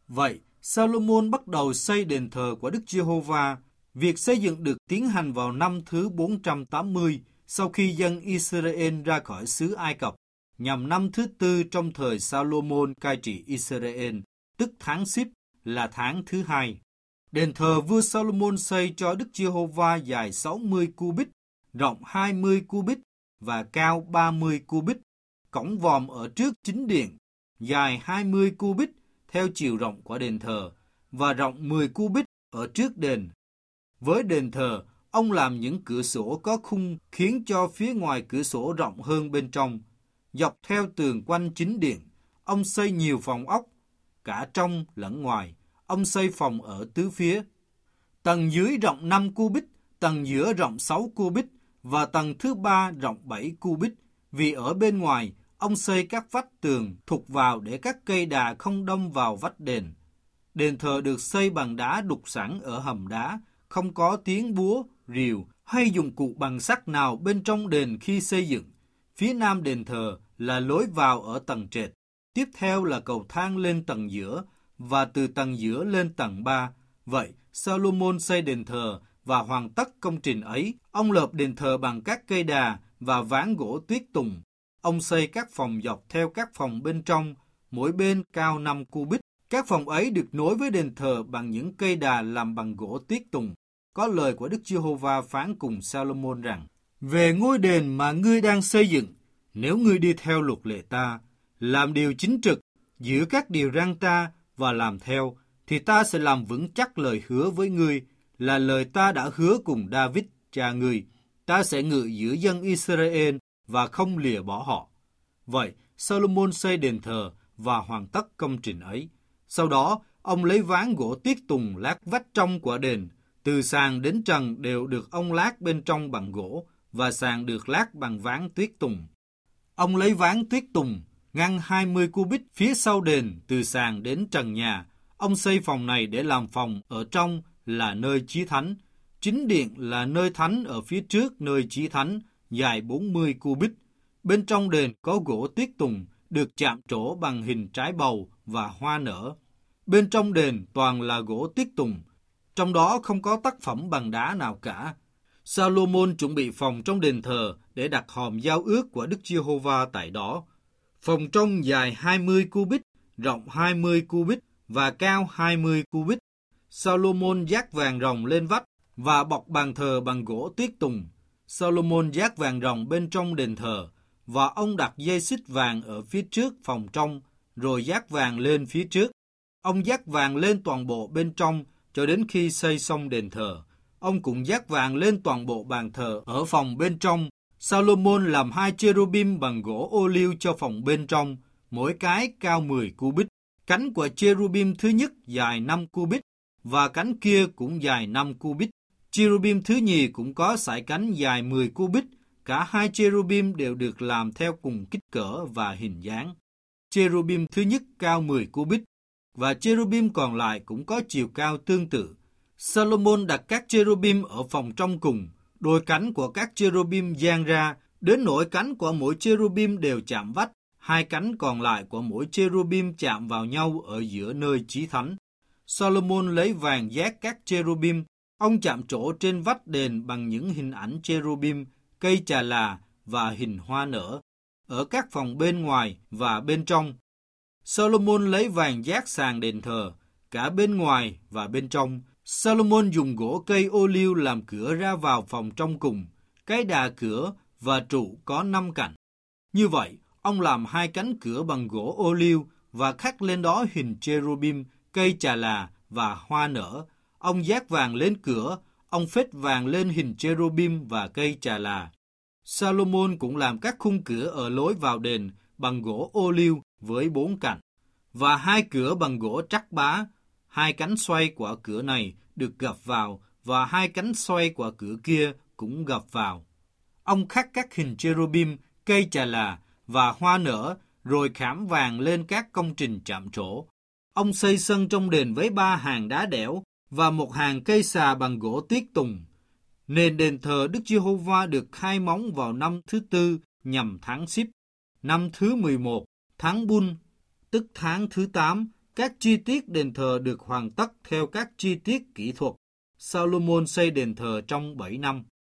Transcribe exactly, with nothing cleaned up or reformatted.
Vậy, Salomon bắt đầu xây đền thờ của Đức Giê-hô-va. Việc xây dựng được tiến hành vào năm thứ bốn trăm tám mươi sau khi dân Israel ra khỏi xứ Ai Cập, nhằm năm thứ tư trong thời Salomon cai trị Israel, tức tháng Síp là tháng thứ hai. Đền thờ vua Salomon xây cho Đức Giê-hô-va dài sáu mươi cubit, rộng hai mươi cubit và cao ba mươi cubit. Cổng vòm ở trước chính điện dài hai mươi cubit theo chiều rộng của đền thờ và rộng mười cubit ở trước đền. Với đền thờ, ông làm những cửa sổ có khung khiến cho phía ngoài cửa sổ rộng hơn bên trong. Dọc theo tường quanh chính điện, ông xây nhiều phòng ốc, cả trong lẫn ngoài. Ông xây phòng ở tứ phía. Tầng dưới rộng năm cubit, tầng giữa rộng sáu cubit và tầng thứ ba rộng bảy cubit. Vì ở bên ngoài, ông xây các vách tường thụt vào để các cây đà không đâm vào vách đền. Đền thờ được xây bằng đá đục sẵn ở hầm đá, không có tiếng búa, rìu hay dụng cụ bằng sắt nào bên trong đền khi xây dựng. Phía nam đền thờ là lối vào ở tầng trệt. Tiếp theo là cầu thang lên tầng giữa và từ tầng giữa lên tầng ba. Vậy, Salomon xây đền thờ và hoàn tất công trình ấy. Ông lợp đền thờ bằng các cây đà và ván gỗ tuyết tùng. Ông xây các phòng dọc theo các phòng bên trong, mỗi bên cao năm cubit. Các phòng ấy được nối với đền thờ bằng những cây đà làm bằng gỗ tuyết tùng. Có lời của Đức Giê-hô-va phán cùng Salomon rằng: Về ngôi đền mà ngươi đang xây dựng, nếu ngươi đi theo luật lệ ta, làm điều chính trực, giữ các điều răn ta và làm theo, thì ta sẽ làm vững chắc lời hứa với ngươi, là lời ta đã hứa cùng David cha ngươi. Ta sẽ ngự giữa dân Israel và không lìa bỏ họ. Vậy, Salomon xây đền thờ và hoàn tất công trình ấy. Sau đó, ông lấy ván gỗ tuyết tùng lát vách trong của đền. Từ sàn đến trần đều được ông lát bên trong bằng gỗ, và sàn được lát bằng ván tuyết tùng. Ông lấy ván tuyết tùng ngăn hai mươi cubit phía sau đền từ sàn đến trần nhà. Ông xây phòng này để làm phòng ở trong là nơi chí thánh. Chính điện là nơi thánh ở phía trước nơi chí thánh, dài bốn mươi cubit. Bên trong đền có gỗ tuyết tùng được chạm trổ bằng hình trái bầu và hoa nở. Bên trong đền toàn là gỗ tuyết tùng, trong đó không có tác phẩm bằng đá nào cả. Salomon chuẩn bị phòng trong đền thờ để đặt hòm giao ước của Đức Giê-hô-va tại đó. Phòng trong dài hai mươi cubit, rộng hai mươi cubit và cao hai mươi cubit. Salomon dát vàng ròng lên vách và bọc bàn thờ bằng gỗ tuyết tùng. Salomon dát vàng ròng bên trong đền thờ, và ông đặt dây xích vàng ở phía trước phòng trong, rồi dát vàng lên phía trước. Ông dát vàng lên toàn bộ bên trong cho đến khi xây xong đền thờ. Ông cũng dát vàng lên toàn bộ bàn thờ ở phòng bên trong. Salomon làm hai cherubim bằng gỗ ô liu cho phòng bên trong, mỗi cái cao mười cubit. Cánh của cherubim thứ nhất dài năm cubit, và cánh kia cũng dài năm cubit. Cherubim thứ nhì cũng có sải cánh dài mười cubit. Cả hai cherubim đều được làm theo cùng kích cỡ và hình dáng. Cherubim thứ nhất cao mười cubit, và cherubim còn lại cũng có chiều cao tương tự. Salomon đặt các cherubim ở phòng trong cùng. Đôi cánh của các cherubim dang ra, đến nỗi cánh của mỗi cherubim đều chạm vách. Hai cánh còn lại của mỗi cherubim chạm vào nhau ở giữa nơi chí thánh. Salomon lấy vàng dát các cherubim. Ông chạm trổ trên vách đền bằng những hình ảnh cherubim, cây trà là và hình hoa nở ở các phòng bên ngoài và bên trong. Salomon lấy vàng dát sàn đền thờ, cả bên ngoài và bên trong. Salomon dùng gỗ cây ô liu làm cửa ra vào phòng trong cùng. Cái đà cửa và trụ có năm cạnh. Như vậy, ông làm hai cánh cửa bằng gỗ ô liu và khắc lên đó hình cherubim, cây trà là và hoa nở. Ông dát vàng lên cửa, ông phết vàng lên hình cherubim và cây trà là. Salomon cũng làm các khung cửa ở lối vào đền bằng gỗ ô liu với bốn cạnh, và hai cửa bằng gỗ trắc bá. Hai cánh xoay của cửa này được gập vào, và hai cánh xoay của cửa kia cũng gập vào. Ông khắc các hình cherubim, cây trà là và hoa nở, rồi khảm vàng lên các công trình chạm trổ. Ông xây sân trong đền với ba hàng đá đẽo và một hàng cây xà bằng gỗ tuyết tùng. Nền đền thờ Đức Giê-hô-va được khai móng vào năm thứ tư nhằm tháng Síp. Năm thứ mười một, tháng Bun, tức tháng thứ tám, Các chi tiết đền thờ được hoàn tất theo các chi tiết kỹ thuật. Salomon xây đền thờ trong bảy năm.